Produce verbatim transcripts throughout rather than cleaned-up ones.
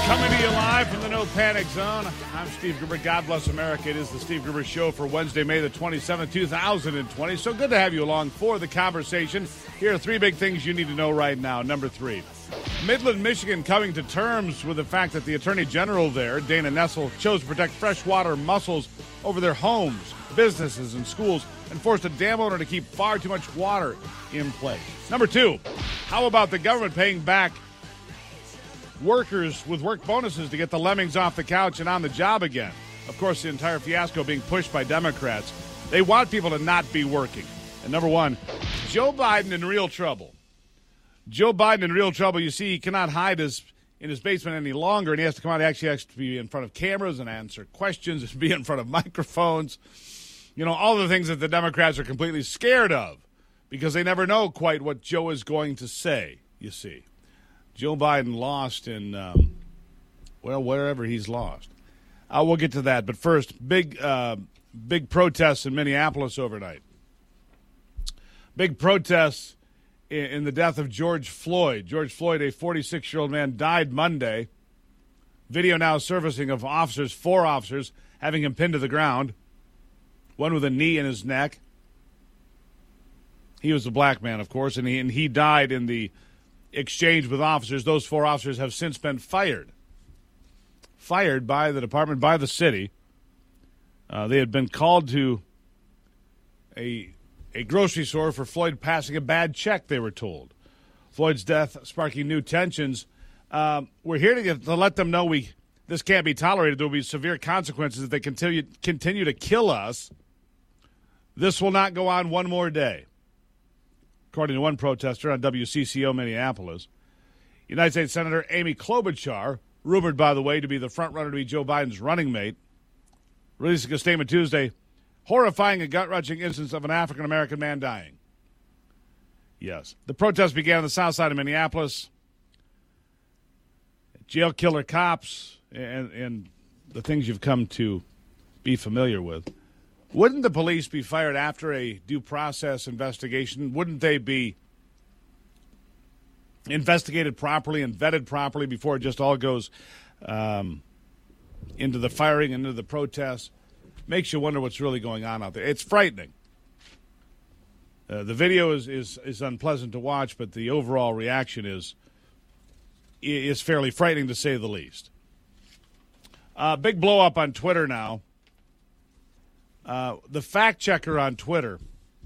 Coming to you live from the No Panic Zone. I'm Steve Gruber. God bless America. It is the Steve Gruber Show for Wednesday, May the twenty-seventh, two thousand twenty. So good to have you along for the conversation. Here are three big things you need to know right now. Number three, Midland, Michigan coming to terms with the fact that the Attorney General there, Dana Nessel, chose to protect freshwater mussels over their homes, businesses, and schools, and forced a dam owner to keep far too much water in place. Number two, how about the government paying back workers with work bonuses to get the lemmings off the couch and on the job again? Of course, the entire fiasco being pushed by Democrats. They want people to not be working. And number one, Joe Biden in real trouble. Joe Biden in real trouble. You see, he cannot hide his in his basement any longer, and he has to come out. He actually has to be in front of cameras and answer questions and be in front of microphones. You know, all the things that the Democrats are completely scared of because they never know quite what Joe is going to say, you see. Joe Biden lost in, um, well, wherever he's lost. Uh, we'll get to that. But first, big uh, big protests in Minneapolis overnight. Big protests in, in the death of George Floyd. George Floyd, a forty-six-year-old man, died Monday. Video now surfacing of officers, four officers, having him pinned to the ground. One with a knee in his neck. He was a black man, of course, and he, and he died in the exchange with officers. Those four officers have since been fired. Fired by the department, by the city. Uh, they had been called to a a grocery store for Floyd passing a bad check, they were told. Floyd's death sparking new tensions. Um, we're here to, get, to let them know we this can't be tolerated. There will be severe consequences if they continue, continue to kill us. This will not go on one more day. According to one protester on W C C O Minneapolis, United States Senator Amy Klobuchar, rumored, by the way, to be the front-runner to be Joe Biden's running mate, releasing a statement Tuesday, horrifying and gut-wrenching instance of an African-American man dying. Yes. The protest began on the south side of Minneapolis. Jail killer cops and, and the things you've come to be familiar with. Wouldn't the police be fired after a due process investigation? Wouldn't they be investigated properly and vetted properly before it just all goes um, into the firing and into the protests? Makes you wonder what's really going on out there. It's frightening. Uh, the video is, is, is unpleasant to watch, but the overall reaction is, is fairly frightening to say the least. Uh, big blow up on Twitter now. Uh, the fact checker on Twitter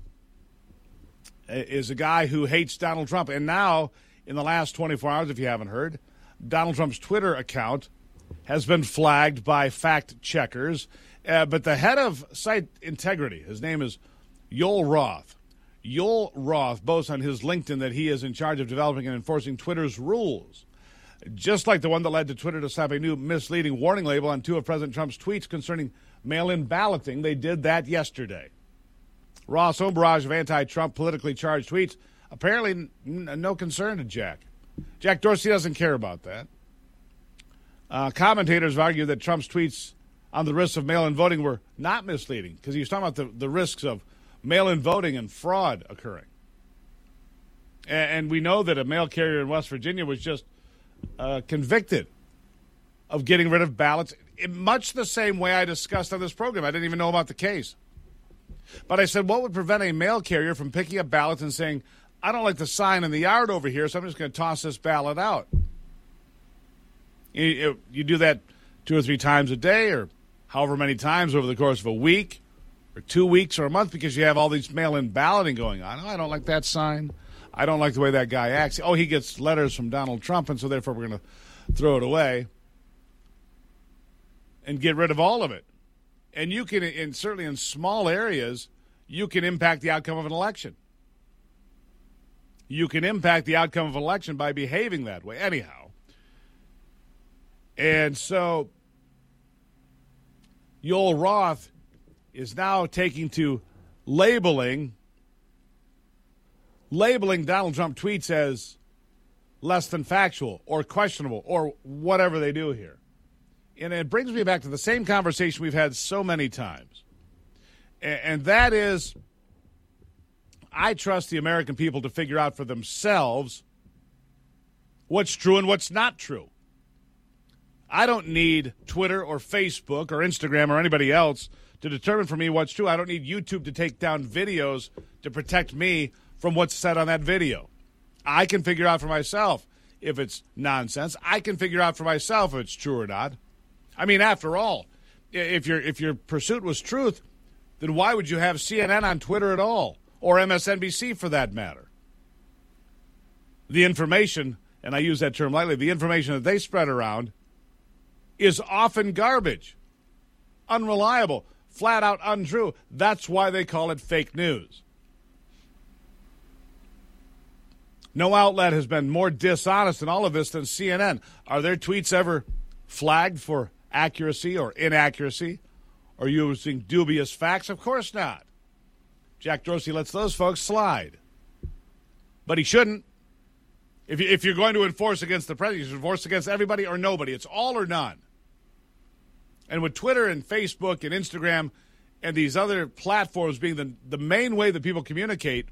is a guy who hates Donald Trump. And now, in the last twenty-four hours, if you haven't heard, Donald Trump's Twitter account has been flagged by fact checkers. Uh, but the head of site integrity, his name is Yoel Roth. Yoel Roth boasts on his LinkedIn that he is in charge of developing and enforcing Twitter's rules, just like the one that led to Twitter to slap a new misleading warning label on two of President Trump's tweets concerning mail-in balloting. They did that yesterday. Roth's own barrage of anti-Trump politically charged tweets, apparently n- no concern to Jack. Jack Dorsey doesn't care about that. Uh, commentators have argued that Trump's tweets on the risks of mail-in voting were not misleading because he was talking about the, the risks of mail-in voting and fraud occurring. And, and we know that a mail carrier in West Virginia was just uh, convicted of getting rid of ballots in much the same way I discussed on this program. I didn't even know about the case. But I said, what would prevent a mail carrier from picking up ballots and saying, I don't like the sign in the yard over here, so I'm just going to toss this ballot out? You, you do that two or three times a day or however many times over the course of a week or two weeks or a month because you have all these mail-in balloting going on. Oh, I don't like that sign. I don't like the way that guy acts. Oh, he gets letters from Donald Trump, and so therefore we're going to throw it away and get rid of all of it. And you can, in, certainly in small areas, you can impact the outcome of an election. You can impact the outcome of an election by behaving that way. Anyhow. And so Yoel Roth is now taking to labeling labeling Donald Trump tweets as less than factual or questionable or whatever they do here. And it brings me back to the same conversation we've had so many times. And that is, I trust the American people to figure out for themselves what's true and what's not true. I don't need Twitter or Facebook or Instagram or anybody else to determine for me what's true. I don't need YouTube to take down videos to protect me from what's said on that video. I can figure out for myself if it's nonsense. I can figure out for myself if it's true or not. I mean, after all, if your if your pursuit was truth, then why would you have C N N on Twitter at all, or M S N B C for that matter? The information, and I use that term lightly, the information that they spread around is often garbage, unreliable, flat out untrue. That's why they call it fake news. No outlet has been more dishonest in all of this than C N N. Are their tweets ever flagged for accuracy or inaccuracy or using dubious facts? Of course not. Jack Dorsey lets those folks slide. But he shouldn't. If, you, if you're going to enforce against the president, you should enforce against everybody or nobody. It's all or none. And with Twitter and Facebook and Instagram and these other platforms being the, the main way that people communicate,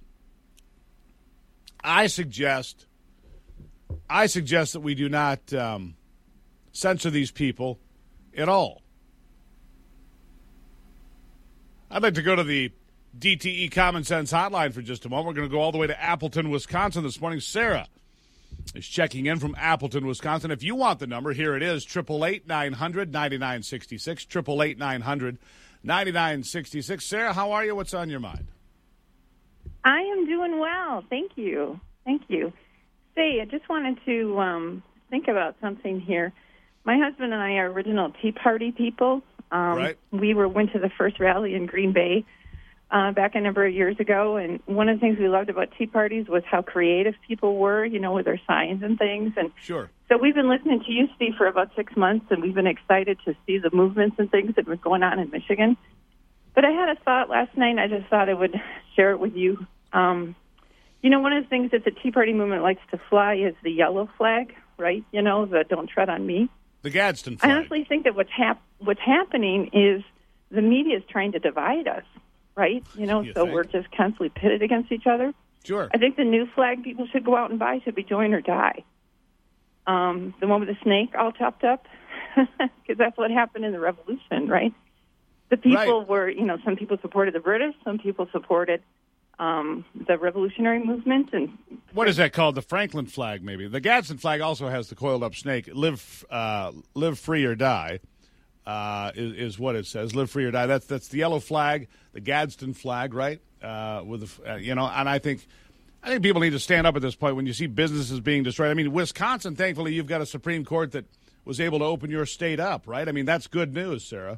I suggest, I suggest that we do not um, censor these people at all. I'd like to go to the D T E Common Sense Hotline for just a moment. We're going to go all the way to Appleton, Wisconsin this morning. Sarah is checking in from Appleton, Wisconsin. If you want the number, here it is, eight eight eight, nine hundred, ninety-nine sixty-six, eight eight eight, nine hundred, ninety-nine sixty-six. Sarah, how are you? What's on your mind? I am doing well. Thank you. Thank you. Say, I just wanted to um, think about something here. My husband and I are original Tea Party people. Um, right. We were went to the first rally in Green Bay uh, back a number of years ago, and one of the things we loved about Tea Parties was how creative people were, you know, with their signs and things. And sure. So we've been listening to you, Steve, for about six months, and we've been excited to see the movements and things that were going on in Michigan. But I had a thought last night, and I just thought I would share it with you. Um, you know, one of the things that the Tea Party movement likes to fly is the yellow flag, right? You know, the "Don't Tread on Me." The Gadsden flag. I honestly think that what's, hap- what's happening is the media is trying to divide us, right? You know, you so think? we're just constantly pitted against each other. Sure. I think the new flag people should go out and buy should be join or die. Um, the one with the snake all chopped up, because that's what happened in the Revolution, right? The people right. were, you know, some people supported the British, some people supported um, the revolutionary movement. And what is that called? The Franklin flag, maybe. The Gadsden flag also has the coiled up snake. Live, uh, live free or die uh, is, is what it says. Live free or die. That's that's the yellow flag, the Gadsden flag, right? Uh, with the, uh, you know, and I think I think people need to stand up at this point when you see businesses being destroyed. I mean, Wisconsin, thankfully, you've got a Supreme Court that was able to open your state up, right? I mean, that's good news, Sarah.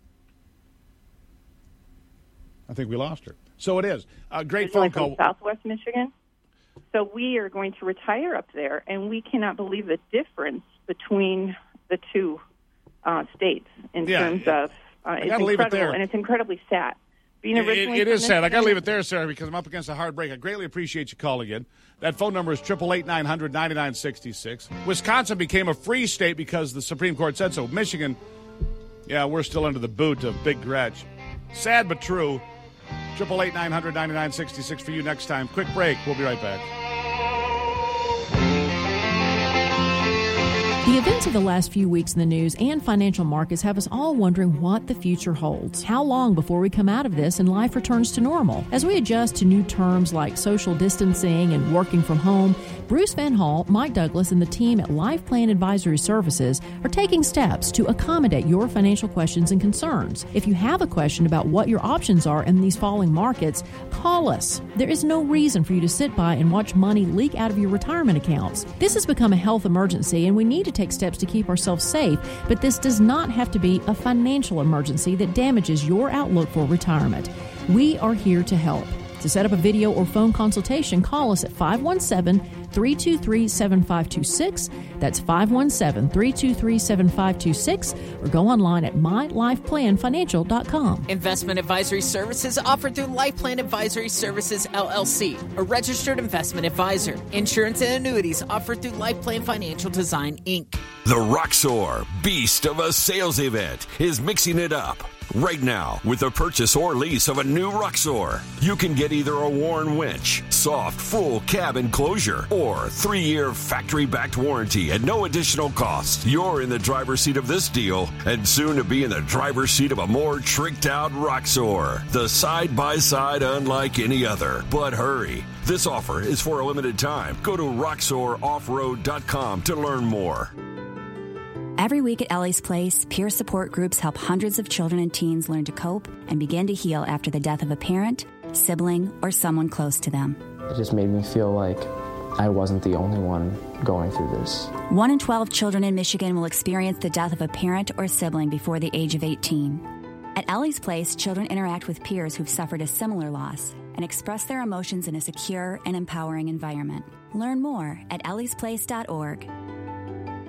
I think we lost her. So it is. A great phone call. From Southwest Michigan. So we are going to retire up there, and we cannot believe the difference between the two uh, states in yeah, terms yeah. of uh, it's leave it incredible, there. and it's incredibly sad. Being It, originally it is from sad. I got to Michigan- leave it there, Sarah, because I'm up against a hard break. I greatly appreciate you calling in. That phone number is eight eight eight, nine hundred, ninety-nine sixty-six. Wisconsin became a free state because the Supreme Court said so. Michigan, yeah, we're still under the boot of Big Gretch. Sad but true. eight eight eight, nine hundred, ninety-nine sixty-six for you next time. Quick break. We'll be right back. The events of the last few weeks in the news and financial markets have us all wondering what the future holds. How long before we come out of this and life returns to normal? As we adjust to new terms like social distancing and working from home, Bruce Van Hall, Mike Douglas, and the team at Life Plan Advisory Services are taking steps to accommodate your financial questions and concerns. If you have a question about what your options are in these falling markets, call us. There is no reason for you to sit by and watch money leak out of your retirement accounts. This has become a health emergency, and we need to take steps to keep ourselves safe, but this does not have to be a financial emergency that damages your outlook for retirement. We are here to help. To set up a video or phone consultation, call us at five one seven, three two three, seven five two six. That's five one seven, three two three, seven five two six, or go online at my life plan financial dot com. Investment advisory services offered through Life Plan Advisory Services, L L C, a registered investment advisor. Insurance and annuities offered through Life Plan Financial Design, Incorporated. The Roxor Beast of a Sales Event is mixing it up. Right now, with the purchase or lease of a new Roxor, you can get either a Warn winch, soft, full cab enclosure, or three-year factory-backed warranty at no additional cost. You're in the driver's seat of this deal, and soon to be in the driver's seat of a more tricked-out Roxor. The side-by-side unlike any other. But hurry. This offer is for a limited time. Go to roxor off road dot com to learn more. Every week at Ellie's Place, peer support groups help hundreds of children and teens learn to cope and begin to heal after the death of a parent, sibling, or someone close to them. It just made me feel like I wasn't the only one going through this. One in twelve children in Michigan will experience the death of a parent or sibling before the age of eighteen. At Ellie's Place, children interact with peers who've suffered a similar loss and express their emotions in a secure and empowering environment. Learn more at ellies place dot org.